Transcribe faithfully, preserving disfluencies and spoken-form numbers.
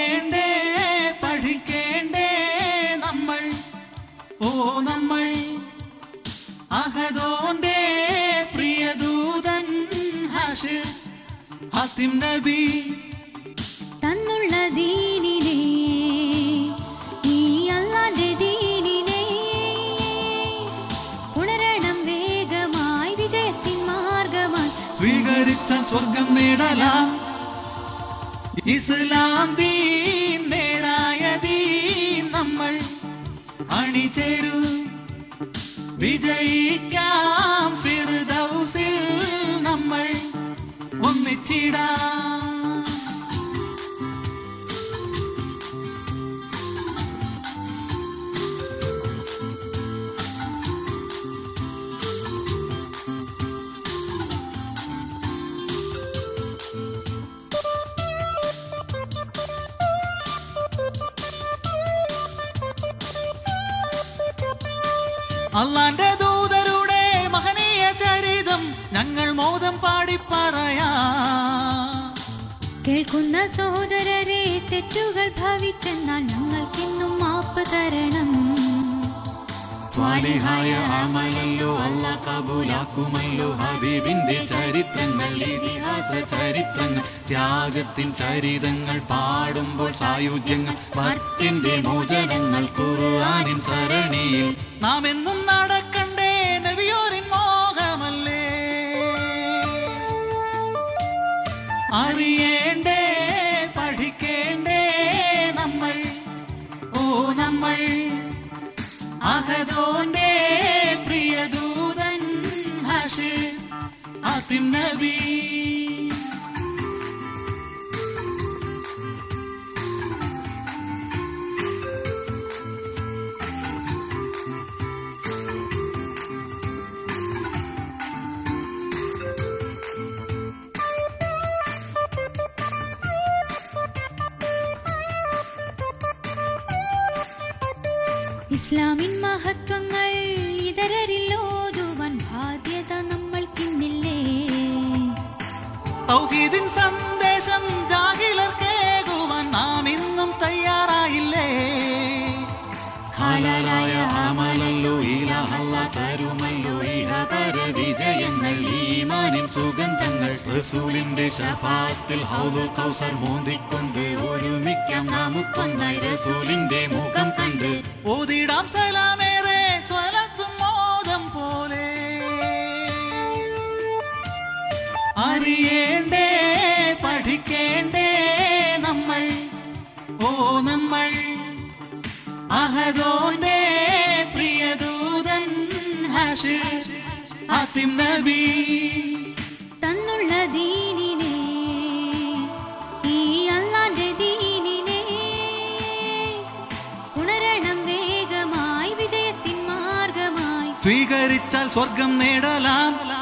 അറിയേണ്ടേ പഠിക്കേണ്ടേ നമ്മൾ ഓ നമ്മൾ അഹദോന്റെ പ്രിയദൂതൻ ഹാഷിർ ഹാത്തിം നബി തന്നുള്ള ദീനിനെ ഈ അല്ലാഹുവിന്റെ ദീനിനെ ഉണരണം വേഗമായി വിജയത്തിൻ മാർഗമായി സ്വീകരിച്ചാൽ സ്വർഗം നേടലാം ഇസ്ലാം ദീൻ നേരായ ദീൻ നമ്മൾ അണിചേരൂ വിജയിക്കാം ഫിർദൗസിൽ നമ്മൾ ഒന്നിച്ചിടാം. അല്ലാന്റെ ദൂതരുടെ മഹനീയ ചരിതം ഞങ്ങൾ മോദം പാടി പറയാം. കേൾക്കുന്ന സഹോദരരെ തെറ്റുകൾ ഭാവിച്ചെന്നാൽ ഞങ്ങൾക്കെന്നും മാപ്പ് തരണം. സ്വാലിഹായ അമലല്ലോ അല്ലാഹ് കബൂലാക്കുമല്ലോ. ഹബീബിന്റെ ചരിത്രങ്ങൾ ഇതിഹാസ ചരിത്രങ്ങൾ ത്യാഗത്തിൻ ചരിതങ്ങൾ പാടുമ്പോൾ സായുജ്യങ്ങൾ ഭക്തിന്റെ മോചനങ്ങൾ ഖുർആനിൻ സരണിയിൽ നാം എന്നും നടക്കണ്ടേ നബിയോരിൻ മോഹമല്ലേ. അറിയേണ്ടേ പഠിക്കേണ്ടേ നമ്മൾ ഓ നമ്മൾ അഹദോന്റെ പ്രിയദൂതൻ ഹാഷിർ ഹാത്തിം നബി ഇസ്ലാമിൻ മഹത്വങ്ങൾ ഇതരരിൽ ഓതുവാൻ ബാധ്യത നമ്മൾക്കിന്നില്ലേ. തൗഹീദിൻ സന്ദേശം ജാഹിലർക്കേകുവാൻ നാം ഇന്നും തയ്യാറായില്ലേ. ഹലാലായ അമലല്ലോ ഇലാഹല്ലാഹ് തരുമല്ലോ ഇഹപര വിജയങ്ങൾ ഈമാനിൻ സുഗന്ധങ്ങൾ റസൂലിന്റെ ശഫാഅത്തിൽ ഹൗദുൽ കൗസർ മോദിക്കൊണ്ട് ഒരുമിക്കാം നമുക്കൊന്നായി റസൂലിന്റെ മുഖം കണ്ട് ഓതിടാം സലാമേറെ സ്വലത്തും മോദം പോലെ. അറിയേണ്ടേ പഠിക്കേണ്ടേ നമ്മൾ ഓ നമ്മൾ അഹദോന്റെ പ്രിയദൂതൻ ഹാഷിർ ഹാത്തിം നബി തന്നുള്ള ദീനിനെ ഈ അല്ലാഹുവിന്റെ ദീനിനെ ഉണരണം വേഗമായി വിജയത്തിൻ മാർഗമായി സ്വീകരിച്ചാൽ സ്വർഗം നേടലാം.